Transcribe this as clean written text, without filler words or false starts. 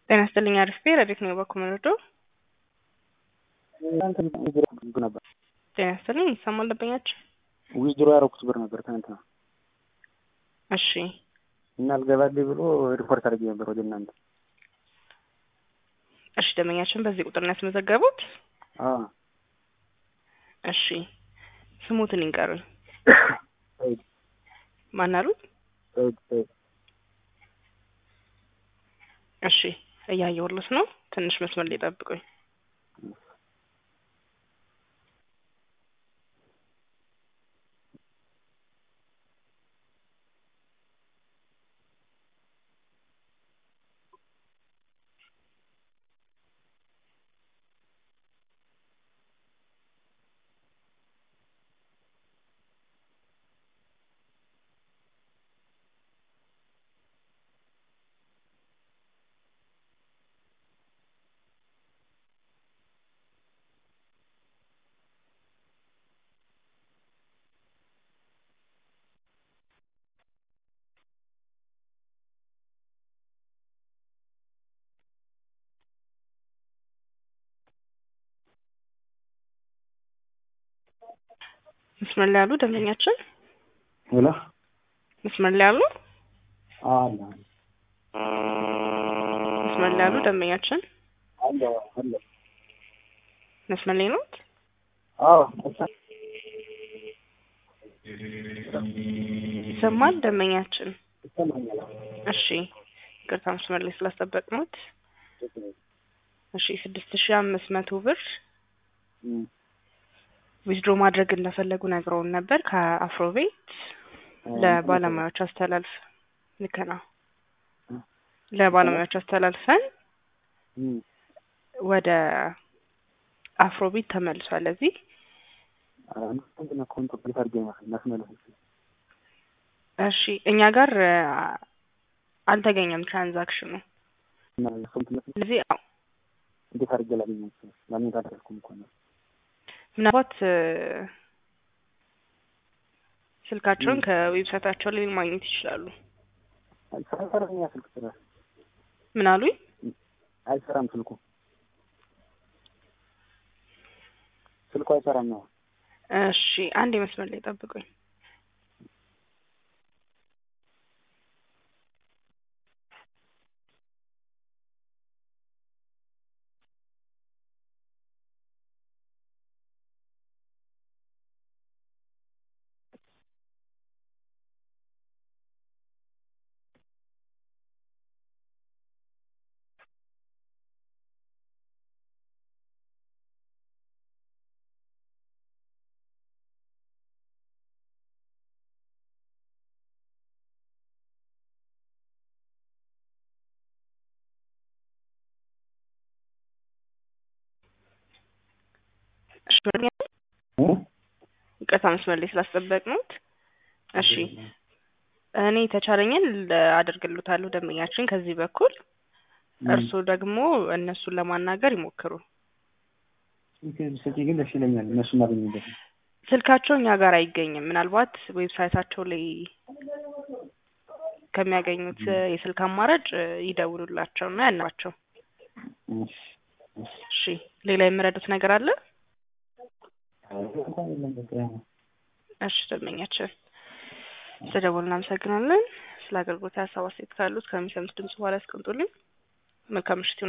ጤና ይስጥልኝ አሪፍ ረዲት ነው በኮመንዶ ነበር። ጤና ይስጥልኝ ይሰማል ደበኛችሁ? ዊዝድሮ ያደረኩት ብር ነበር ትናንትና። እሺ እና አልገባልኝ ብሎ ሪፖርት አድርጌ ነበር ወደ እናንተ። እሺ ደበኛችን በዚህ ቁጥር ነው ያስመዘገቡት? አዎ። እሺ ስሙትን ይንገሩኝ። ሰይድ ማን አሉት? ሰይድ እሺ እያየሁልሽ ነው። ትንሽ መስመር ላይ ጠብቁኝ። መስመር ላይ ያሉ ደንበኛችን? ሄሎ መስመር ላይ ያሉ? አለ መስመር ላይ ያሉ ደንበኛችን? አለ አለ መስመር ላይ ነው? አዎ ይሰማል ደንበኛችን? ይሰማኛል። እሺ ይቅርታ መስመር ላይ ስላስጠበቅነዎት። እሺ 6500 ብር ዊዝድሮ ማድረግ እንደፈለጉ ነግረውን ነበር ከአፍሮቤት ለባለሙያዎች አስተላልፍ። ልክ ነው። ለባለሙያዎች አስተላልፈን ወደ አፍሮቤት ተመልሷል። እዚህ እሺ እኛ ጋር አልተገኘም ትራንዛክሽኑ። ስለዚህ እንዴት አድርጌ ላገኛችሁ? ለምን ታደርኩም እኮ ነው። ምናልባት ስልካቸውን ከዌብሳይታቸው ላይ ማግኘት ይችላሉ። አይሰራም ያ ስልክ ስራ። ምን አሉኝ? አይሰራም ስልኩ አይሰራም ነው። እሺ አንድ መስመር ላይ ጠብቁኝ። ይቅርታ መስመር ላይ ስላስጠበቅነዎት። እሺ እኔ ተቻለኝን አደርግልዎታለሁ ደንበኛችን ከዚህ በኩል። እርሱ ደግሞ እነሱን ለማናገር ይሞክሩ። ግን ደስ ይለኛል እነሱ ማግኘት። ስልካቸው እኛ ጋር አይገኝም። ምናልባት ዌብሳይታቸው ላይ ከሚያገኙት የስልክ አማራጭ ይደውሉላቸውና ያናቸው። እሺ ሌላ የምረዱት ነገር አለ? እሺ ደንበኛችን ስለደወሉ እናመሰግናለን። ስለ አገልግሎት ሀሳብ አስተያየት ካሉት ከሚሰሙት ድምጽ በኋላ ያስቀምጡልኝ። መልካም ምሽት።